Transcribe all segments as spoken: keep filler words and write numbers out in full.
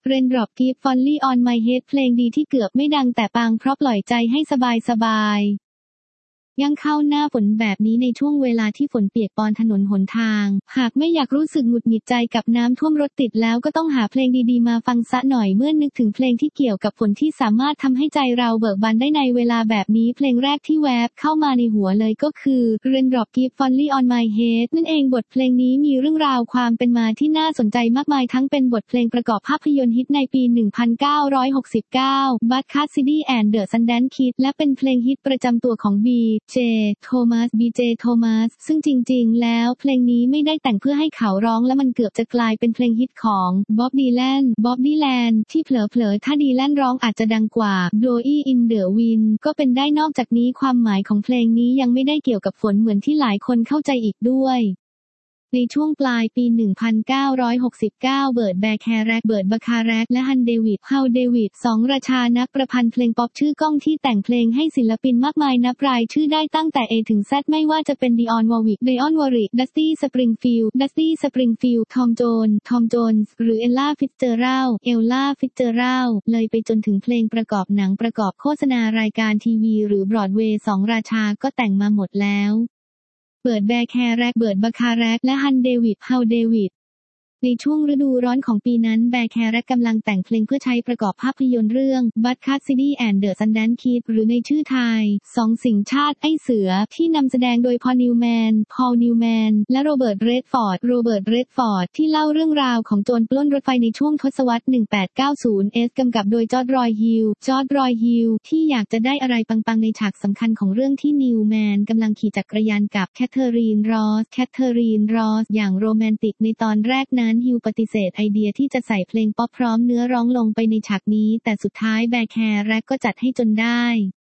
Raindrop Keep Falling on My Head เพลงดีที่เกือบไม่ดังแต่ปังเพราะปล่อยใจให้สบายๆยังเข้าหน้าฝนแบบนี้ในช่วงเวลาที่ฝนเปียกปอนถนนหนทางหากไม่อยากรู้สึกหงุดหงิดใจกับน้ำท่วมรถติดแล้วก็ต้องหาเพลงดีๆมาฟังซะหน่อยเมื่อนึกถึงเพลงที่เกี่ยวกับฝนที่สามารถทำให้ใจเราเบิกบานได้ในเวลาแบบนี้เพลงแรกที่แวบเข้ามาในหัวเลยก็คือ Raindrop Keep Falling on My Head นั่นเองบทเพลงนี้มีเรื่องราวความเป็นมาที่น่าสนใจมากมายทั้งเป็นบทเพลงประกอบภาพยนตร์ฮิตในปี หนึ่งพันเก้าร้อยหกสิบเก้า Butch Cassidy and the Sundance Kid และเป็นเพลงฮิตประจำตัวของ บี เจ Thomas บี เจ Thomas ซึ่งจริงๆแล้วเพลงนี้ไม่ได้แต่งเพื่อให้เขาร้องและมันเกือบจะกลายเป็นเพลงฮิตของ Bob Dylan Bob Dylan ที่เผลอๆถ้า Dylan ร้องอาจจะดังกว่า Blowing in the Wind ก็เป็นได้นอกจากนี้ความหมายของเพลงนี้ยังไม่ได้เกี่ยวกับฝนเหมือนที่หลายคนเข้าใจอีกด้วยในช่วงปลายปี หนึ่งพันเก้าร้อยหกสิบเก้า เบิร์ด แบคแคร็ก เบิร์ด บาคาร็กและฮันเดวิด เฮาเดวิด สองราชานักประพันธ์เพลงป๊อปชื่อก้องที่แต่งเพลงให้ศิลปินมากมายนับรายชื่อได้ตั้งแต่ A ถึง Z ไม่ว่าจะเป็น Dionne Warwick Dionne Warwick Dusty Springfield Dusty Springfield ทอม โจนส์ ทอม โจนส์ หรือ Ella Fitzgerald Ella Fitzgerald เลยไปจนถึงเพลงประกอบหนังประกอบโฆษณารายการทีวีหรือบรอดเวย์สองราชาก็แต่งมาหมดแล้วเบิร์ด แบคแคร็ก เบิร์ด บาคาร็กและฮันเดวิด เฮาเดวิดในช่วงฤดูร้อนของปีนั้นแบคแคร็กกำลังแต่งเพลงเพื่อใช้ประกอบภาพยนตร์เรื่อง Butch Cassidy and the Sundance Kid หรือในชื่อไทยสองสิงห์ชาติไอ้เสือที่นำแสดงโดยพอล นิวแมน พอล นิวแมนและโรเบิร์ต เรดฟอร์ด โรเบิร์ต เรดฟอร์ดที่เล่าเรื่องราวของโจรปล้นรถไฟในช่วงทศวรรษ หนึ่งพันแปดร้อยเก้าสิบ เอส กำกับโดยจอร์จ รอยฮิลจอร์จ รอยฮิลที่อยากจะได้อะไรปังๆในฉากสำคัญของเรื่องที่นิวแมนกำลังขี่จักรยานกับแคทเธอรีน รอส แคทเธอรีน รอสอย่างโรแมนติกในตอนแรกนั้นฮิลปฏิเสธไอเดียที่จะใส่เพลงป๊อปพร้อมเนื้อร้องลงไปในฉากนี้แต่สุดท้ายแบคแคร็กก็จัดให้จนได้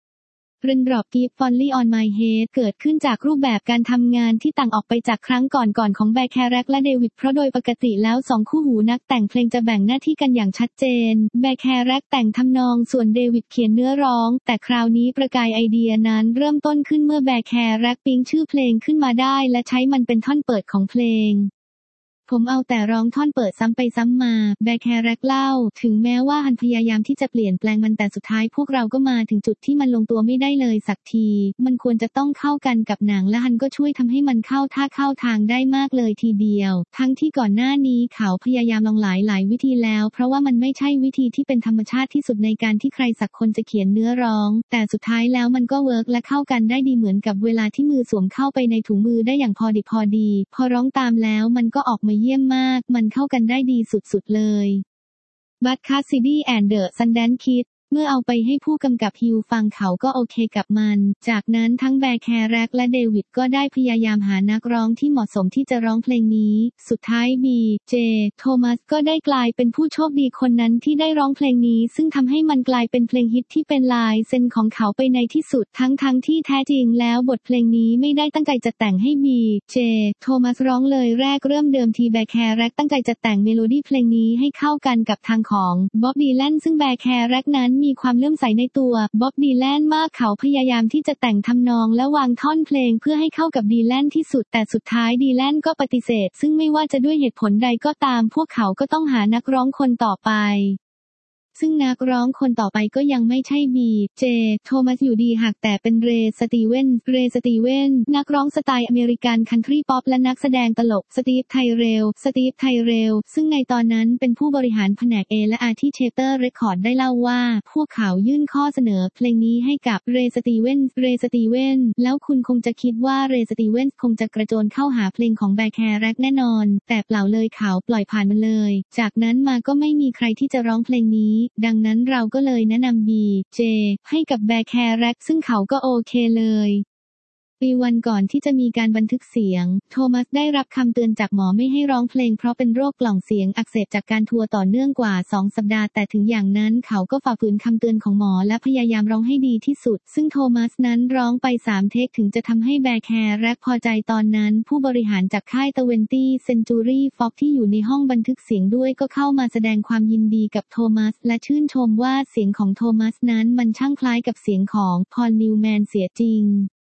Raindrop Keep Falling on My Head เกิดขึ้นจากรูปแบบการทำงานที่ต่างออกไปจากครั้งก่อนๆของแบคแคร็กและเดวิดเพราะโดยปกติแล้วสองคู่หูนักแต่งเพลงจะแบ่งหน้าที่กันอย่างชัดเจนแบคแคร็กแต่งทำนองส่วนเดวิดเขียนเนื้อร้องแต่คราวนี้ประกายไอเดียนั้นเริ่มต้นขึ้นเมื่อแบคแคร็กปิ๊งชื่อเพลงขึ้นมาได้และใช้มันเป็นท่อนเปิดของเพลงผมเอาแต่ร้องท่อนเปิดซ้ำไปซ้ำมาแบคแคร็กเล่าถึงแม้ว่าฮันพยายามที่จะเปลี่ยนแปลงมันแต่สุดท้ายพวกเราก็มาถึงจุดที่มันลงตัวไม่ได้เลยสักทีมันควรจะต้องเข้ากันกับหนังและฮันก็ช่วยทำให้มันเข้าท่าเข้าทางได้มากเลยทีเดียวทั้งที่ก่อนหน้านี้เขาพยายามลองหลายหลายวิธีแล้วเพราะว่ามันไม่ใช่วิธีที่เป็นธรรมชาติที่สุดในการที่ใครสักคนจะเขียนเนื้อร้องแต่สุดท้ายแล้วมันก็เวิร์กและเข้ากันได้ดีเหมือนกับเวลาที่มือสวมเข้าไปในถุงมือได้อย่างพอดิบพอดีพอร้องตามแล้วมันก็ออกมาเยี่ยมมากมันเข้ากันได้ดีสุดๆเลย Butch Cassidy and the Sundance Kid เมื่อเอาไปให้ผู้กำกับฮิลฟังเขาก็โอเคกับมันจากนั้นทั้งแบคแคร็กและเดวิดก็ได้พยายามหานักร้องที่เหมาะสมที่จะร้องเพลงนี้สุดท้าย บี เจ โทมัสก็ได้กลายเป็นผู้โชคดีคนนั้นที่ได้ร้องเพลงนี้ซึ่งทำให้มันกลายเป็นเพลงฮิตที่เป็นลายเซ็นของเขาไปในที่สุดทั้งๆ ท, ที่แท้จริงแล้วบทเพลงนี้ไม่ได้ตั้งใจจะแต่งให้ บี เจ โทมัสร้องเลยแรกเริ่มเดิมทีแบคแคร็กตั้งใจจะแต่งเมโลดี้เพลงนี้ให้เข้ากันกับทางของบ๊อบดีแลนซึ่งแบคแคร็กนั้นมีความเลื่อมใสในตัวบ๊อบดีแลนมากเขาพยายามที่จะแต่งทำนองและวางท่อนเพลงเพื่อให้เข้ากับดีแลนที่สุดแต่สุดท้ายดีแลนก็ปฏิเสธซึ่งไม่ว่าจะด้วยเหตุผลใดก็ตามพวกเขาก็ต้องหานักร้องคนต่อไปซึ่งนักร้องคนต่อไปก็ยังไม่ใช่ บี เจ โทมัสอยู่ดีหากแต่เป็นเรย์ สตีเวนส์ เรย์ สตีเวนส์นักร้องสไตล์อเมริกันคันทรีป๊อปและนักแสดงตลก สตีฟ ไทเรล สตีฟ ไทเรลซึ่งในตอนนั้นเป็นผู้บริหารแผนก A และ R ที่เชเตอร์เรคคอร์ดได้เล่าว่าพวกเขายื่นข้อเสนอเพลงนี้ให้กับเรย์ สตีเวนส์ เรย์ สตีเวนส์แล้วคุณคงจะคิดว่าเรย์ สตีเวนส์คงจะกระโจนเข้าหาเพลงของแบคแคร็กแน่นอนแต่เปล่าเลยเขาปล่อยผ่านมันเลยจากนั้นมาก็ไม่มีใครที่จะร้องเพลงนี้ดังนั้นเราก็เลยแนะนำ บี เจ ให้กับแบคแคร็กซึ่งเขาก็โอเคเลยปีวันก่อนที่จะมีการบันทึกเสียงโทมัสได้รับคำเตือนจากหมอไม่ให้ร้องเพลงเพราะเป็นโรคกล่องเสียงอักเสบจากการทัวร์ต่อเนื่องกว่าสองสัปดาห์แต่ถึงอย่างนั้นเขาก็ฝ่าฝืนคำเตือนของหมอและพยายามร้องให้ดีที่สุดซึ่งโทมัสนั้นร้องไปสามเทคถึงจะทำให้แบคแคร็กพอใจตอนนั้นผู้บริหารจากค่าย twentieth Century Fox ที่อยู่ในห้องบันทึกเสียงด้วยก็เข้ามาแสดงความยินดีกับโทมัสและชื่นชมว่าเสียงของโทมัสนั้นมันช่างคล้ายกับเสียงของพอล นิวแมนเสียจริง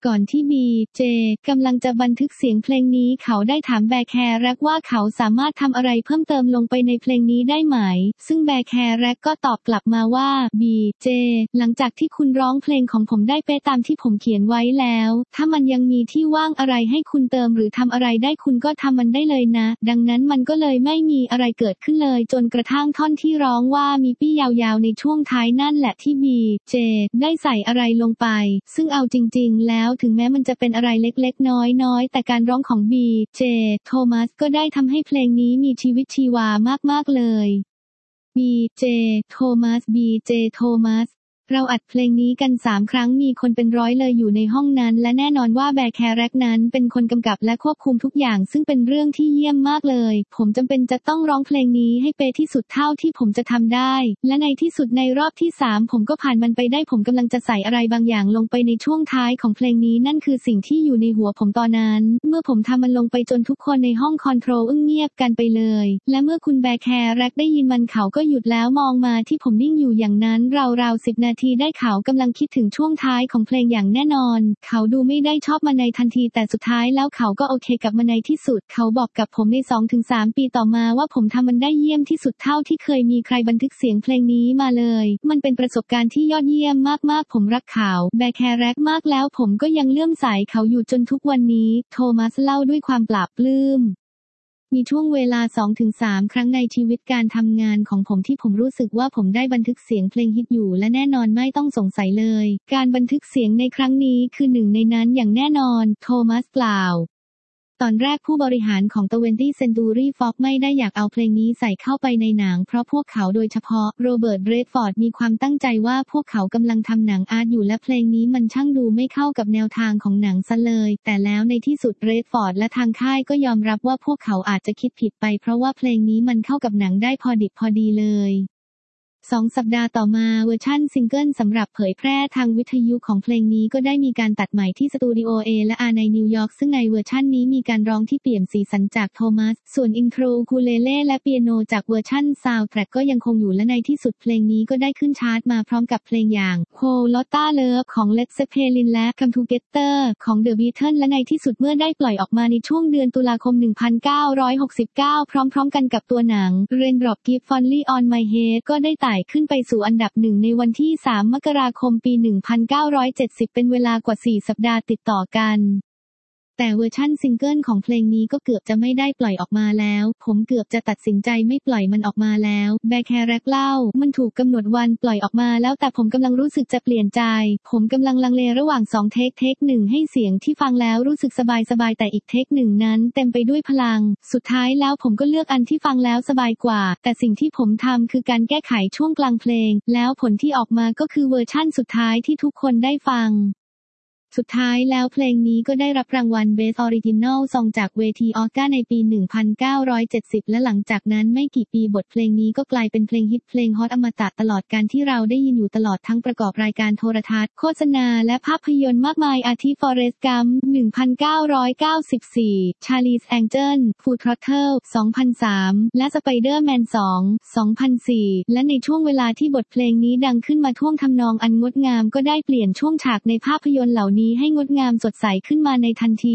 ก่อนที่บี เจ กำลังจะบันทึกเสียงเพลงนี้เขาได้ถามแบร์แคร์แร็กว่าเขาสามารถทำอะไรเพิ่มเติมลงไปในเพลงนี้ได้ไหมซึ่งแบร์แคร์แร็กก็ตอบกลับมาว่าบี เจ หลังจากที่คุณร้องเพลงของผมได้เป๊ะตามที่ผมเขียนไว้แล้วถ้ามันยังมีที่ว่างอะไรให้คุณเติมหรือทำอะไรได้คุณก็ทำมันได้เลยนะดังนั้นมันก็เลยไม่มีอะไรเกิดขึ้นเลยจนกระทั่งท่อนที่ร้องว่ามีปี้ยาวๆในช่วงท้ายนั่นแหละที่บี เจ ได้ใส่อะไรลงไปซึ่งเอาจริงๆแล้วถึงแม้มันจะเป็นอะไรเล็กๆน้อยๆแต่การร้องของบี เจ โทมัสก็ได้ทำให้เพลงนี้มีชีวิตชีวามากๆเลยบี เจ โทมัส บี เจ โทมัสเราอัดเพลงนี้กันสามครั้งมีคนเป็นร้อยเลยอยู่ในห้องนั้นและแน่นอนว่าแบร์แคร์แร็กนั้นเป็นคนกำกับและควบคุมทุกอย่างซึ่งเป็นเรื่องที่เยี่ยมมากเลยผมจำเป็นจะต้องร้องเพลงนี้ให้เป๊ะที่สุดเท่าที่ผมจะทำได้และในที่สุดในรอบที่สามผมก็ผ่านมันไปได้ผมกำลังจะใส่อะไรบางอย่างลงไปในช่วงท้ายของเพลงนี้นั่นคือสิ่งที่อยู่ในหัวผมตอนนั้นเมื่อผมทำมันลงไปจนทุกคนในห้องคอนโทรลอึ้งเงียบกันไปเลยและเมื่อคุณแบร์แคร์แร็กได้ยินมันเขาก็หยุดแล้วมองมาที่ผมนิ่งอยู่อย่างนั้นราวๆสิบนาทีได้เขากำลังคิดถึงช่วงท้ายของเพลงอย่างแน่นอนเขาดูไม่ได้ชอบมันในทันทีแต่สุดท้ายแล้วเขาก็โอเคกับมันในที่สุดเขาบอกกับผมใน สองถึงสาม ปีต่อมาว่าผมทำมันได้เยี่ยมที่สุดเท่าที่เคยมีใครบันทึกเสียงเพลงนี้มาเลยมันเป็นประสบการณ์ที่ยอดเยี่ยมมากๆผมรักเขาแบร์แคร์แร็กมากแล้วผมก็ยังเลื่อมใสเขาอยู่จนทุกวันนี้โทมัสเล่าด้วยความปลาบปลื้มมีช่วงเวลา สองถึงสาม ครั้งในชีวิตการทำงานของผมที่ผมรู้สึกว่าผมได้บันทึกเสียงเพลงฮิตอยู่และแน่นอนไม่ต้องสงสัยเลยการบันทึกเสียงในครั้งนี้คือหนึ่งในนั้นอย่างแน่นอนโทมัสกล่าวตอนแรกผู้บริหารของ twentieth Century Fox ไม่ได้อยากเอาเพลงนี้ใส่เข้าไปในหนังเพราะพวกเขาโดยเฉพาะโรเบิร์ต เรดฟอร์ดมีความตั้งใจว่าพวกเขากำลังทำหนังอาร์ตอยู่และเพลงนี้มันช่างดูไม่เข้ากับแนวทางของหนังซะเลยแต่แล้วในที่สุด เรดฟอร์ดและทางค่ายก็ยอมรับว่าพวกเขาอาจจะคิดผิดไปเพราะว่าเพลงนี้มันเข้ากับหนังได้พอดิบพอดีเลยสองสัปดาห์ต่อมาเวอร์ชั่นซิงเกิลสำหรับเผยแพร่ทางวิทยุของเพลงนี้ก็ได้มีการตัดใหม่ที่สตูดิโอ A และ R ในนิวยอร์กซึ่งในเวอร์ชั่นนี้มีการร้องที่เปี่ยมสีสันจากโทมัสส่วนอินโทรอูคูเลเล่และเปียโนจากเวอร์ชั่นซาวด์แทร็กก็ยังคงอยู่และในที่สุดเพลงนี้ก็ได้ขึ้นชาร์ตมาพร้อมกับเพลงอย่าง Whole Lotta Love ของ Led Zeppelin และ Come Together ของ The Beatles และในที่สุดเมื่อได้ปล่อยออกมาในช่วงเดือนตุลาคมหนึ่งพันเก้าร้อยหกสิบเก้าพร้อมๆกันกับตัวหนัง Raindrop Keep Falling on My Head ก็ได้ไต่ขึ้นไปสู่อันดับหนึ่งในวันที่ สาม มกราคม ปี หนึ่งพันเก้าร้อยเจ็ดสิบ เป็นเวลากว่า สี่ สัปดาห์ติดต่อกันแต่เวอร์ชั่นซิงเกิลของเพลงนี้ก็เกือบจะไม่ได้ปล่อยออกมาแล้วผมเกือบจะตัดสินใจไม่ปล่อยมันออกมาแล้วแบร์แคร์แร็กเล่ามันถูกกำหนดวันปล่อยออกมาแล้วแต่ผมกำลังรู้สึกจะเปลี่ยนใจผมกำลังลังเลระหว่างสองเทคเทคหนึ่งให้เสียงที่ฟังแล้วรู้สึกสบายสบายแต่อีกเทคหนึ่งนั้นเต็มไปด้วยพลังสุดท้ายแล้วผมก็เลือกอันที่ฟังแล้วสบายกว่าแต่สิ่งที่ผมทำคือการแก้ไขช่วงกลางเพลงแล้วผลที่ออกมาก็คือเวอร์ชั่นสุดท้ายที่ทุกคนได้ฟังสุดท้ายแล้วเพลงนี้ก็ได้รับรางวัล Best Original Song จากเวทีออสการ์ในปี หนึ่งพันเก้าร้อยเจ็ดสิบ และหลังจากนั้นไม่กี่ปีบทเพลงนี้ก็กลายเป็นเพลงฮิตเพลงฮอตอมตะตลอดการที่เราได้ยินอยู่ตลอดทั้งประกอบรายการโทรทัศน์โฆษณาและภาพยนตร์มากมายอาทิ Forrest Gump หนึ่งพันเก้าร้อยเก้าสิบสี่ Charlie's Angels Full Throttle สองพันสาม และ Spider-Man สอง สองพันสี่ และในช่วงเวลาที่บทเพลงนี้ดังขึ้นมาท่วงทำนองอันงดงามก็ได้เปลี่ยนช่วงฉากในภาพยนตร์เหล่านี้ให้งดงามสดใสขึ้นมาในทันที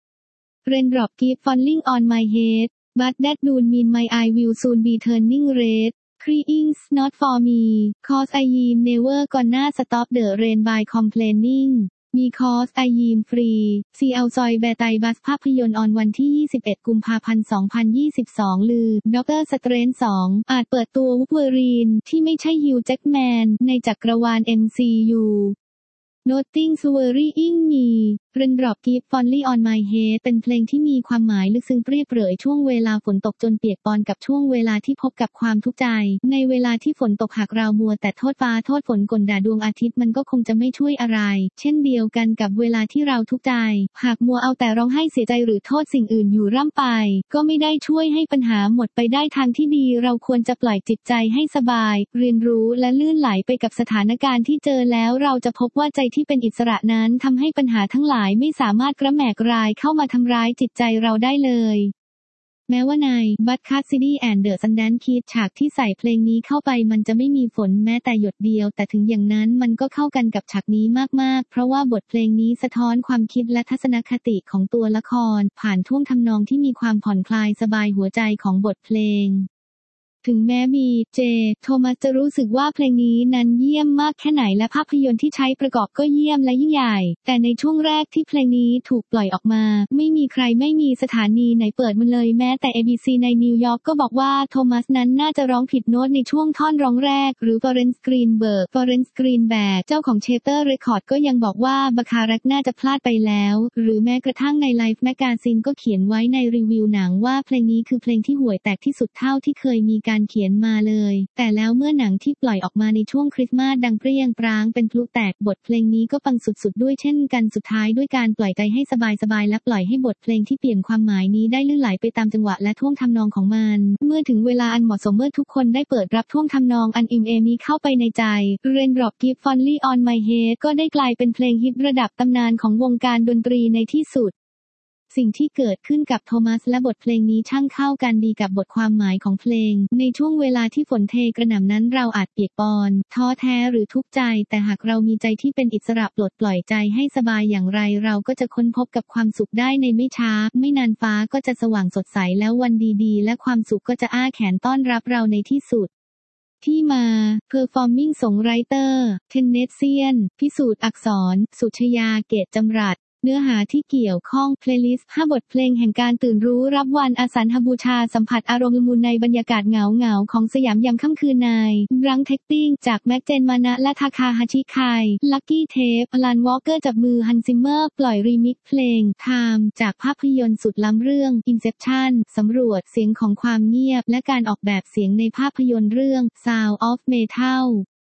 Raindrop Keep Falling on My Head But that don't mean my eye will soon be turning red Crying's not for me Cause I am never gonna stop the rain by complaining Because I am free ซี แอล ซอยแบร์ไตบัสภาพยนตร์ออนวันที่ ยี่สิบเอ็ด กุมภาพันธ์ สองพันยี่สิบสอง ลือด็อกเตอร์สเตรนจ์ สอง อาจเปิดตัววูล์ฟเวอรีนที่ไม่ใช่ฮิวจ์ แจ็คแมนในจักรวาล เอ็ม ซี ยู Nothing's worrying me Raindrop Keep Falling on My Head เป็นเพลงที่มีความหมายลึกซึ้งเปรียบเปรยช่วงเวลาฝนตกจนเปียกปอนกับช่วงเวลาที่พบกับความทุกข์ใจในเวลาที่ฝนตกหากเรามัวแต่โทษฟ้าโทษฝนกลด่าดวงอาทิตย์มันก็คงจะไม่ช่วยอะไรเช่นเดียวกันกับเวลาที่เราทุกข์ใจหากมัวเอาแต่ร้องไห้เสียใจหรือโทษสิ่งอื่นอยู่ร่ำไปก็ไม่ได้ช่วยให้ปัญหาหมดไปได้ทางที่ดีเราควรจะปล่อยจิตใจให้สบายเรียนรู้และลื่นไหลไปกับสถานการณ์ที่เจอแล้วเราจะพบว่าใจที่เป็นอิสระนั้นทำให้ปัญหาทั้งหลายไม่สามารถกระแหมกรายเข้ามาทำร้ายจิตใจเราได้เลยแม้ว่านายบัตคัสซิดี้แอนด์เดอะซันแดนคิดฉากที่ใส่เพลงนี้เข้าไปมันจะไม่มีฝนแม้แต่หยดเดียวแต่ถึงอย่างนั้นมันก็เข้ากันกับฉากนี้มากๆเพราะว่าบทเพลงนี้สะท้อนความคิดและทัศนคติของตัวละครผ่านท่วงทำนองที่มีความผ่อนคลายสบายหัวใจของบทเพลงถึงแม้บีเจโทมัสจะรู้สึกว่าเพลงนี้นั้นเยี่ยมมากแค่ไหนและภาพยนตร์ที่ใช้ประกอบก็เยี่ยมและยิ่งใหญ่แต่ในช่วงแรกที่เพลงนี้ถูกปล่อยออกมาไม่มีใครไม่มีสถานีไหนเปิดมันเลยแม้แต่ เอ บี ซี ในนิวยอร์กก็บอกว่าโทมัสนั้นน่าจะร้องผิดโน้ตในช่วงท่อนร้องแรกหรือฟลอเรนซ์กรีนเบิร์กฟลอเรนซ์กรีนแบกเจ้าของเชเตอร์เรคคอร์ดก็ยังบอกว่าบาคารักน่าจะพลาดไปแล้วหรือแม้กระทั่งในไลฟ์แมกกาซีนก็เขียนไว้ในรีวิวหนังว่าเพลงนี้คือเพลงที่ห่วยแตกที่สุดเท่าที่เคยมีการเขียนมาเลยแต่แล้วเมื่อหนังที่ปล่อยออกมาในช่วงคริสต์มาสดังเปรี้ยงปร้างเป็นพลุแตกบทเพลงนี้ก็ปังสุดๆด้วยเช่นกันสุดท้ายด้วยการปล่อยใจให้สบายๆและปล่อยให้บทเพลงที่เปลี่ยนความหมายนี้ได้ลื่นไหลไปตามจังหวะและท่วงทำนองของมันเมื่อถึงเวลาอันเหมาะสมเมื่อทุกคนได้เปิดรับท่วงทำนองอันอิ่มเอมนี้เข้าไปในใจ Raindrop Keep Falling on My Head ก็ได้กลายเป็นเพลงฮิตระดับตำนานของวงการดนตรีในที่สุดสิ่งที่เกิดขึ้นกับโทมัสและบทเพลงนี้ช่างเข้ากันดีกับบทความหมายของเพลงในช่วงเวลาที่ฝนเทกระหน่ำนั้นเราอาจเปียกปอนท้อแท้หรือทุกข์ใจแต่หากเรามีใจที่เป็นอิสระปลดปล่อยใจให้สบายอย่างไรเราก็จะค้นพบกับความสุขได้ในไม่ช้าไม่นานฟ้าก็จะสว่างสดใสแล้ววันดีๆและความสุขก็จะอ้าแขนต้อนรับเราในที่สุดที่มา Performing Songwriter Tennessee พิสูจน์อักษรสุชยาเกตจำรัดเนื้อหาที่เกี่ยวข้องเพลย์ลิสต์ห้าบทเพลงแห่งการตื่นรู้รับวันอาสันหบูชาสัมผัสอารมณ์ละมุนในบรรยากาศเหงาเหงาของสยามยามค่ำคืนในรังเทคติ้งจากแม็กเจนมานะและทาคาฮาชิไคลักกี้เทปอลันวอลเกอร์จับมือฮันซิมเมอร์ปล่อยรีมิกซ์เพลง Time จากภาพยนตร์สุดล้ำเรื่อง Inception สำรวจเสียงของความเงียบและการออกแบบเสียงในภาพยนตร์เรื่อง Sound of Metal